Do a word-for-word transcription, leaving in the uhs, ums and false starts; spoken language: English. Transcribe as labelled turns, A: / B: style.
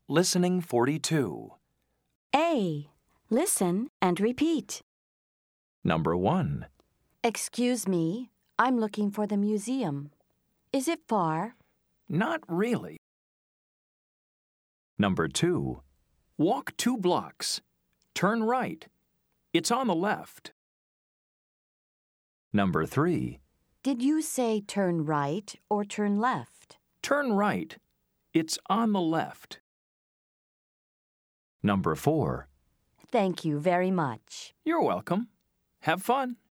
A: Listening forty-two.
B: A. Listen and repeat.
A: Number one.
B: Excuse me, I'm looking for the museum. Is it far?
A: Not really. Number two. Walk two blocks. Turn right. It's on the left. Number three.
B: Did you say turn right or turn left?
A: Turn right. It's on the left. Number four.
B: Thank you very much.
A: You're welcome. Have fun.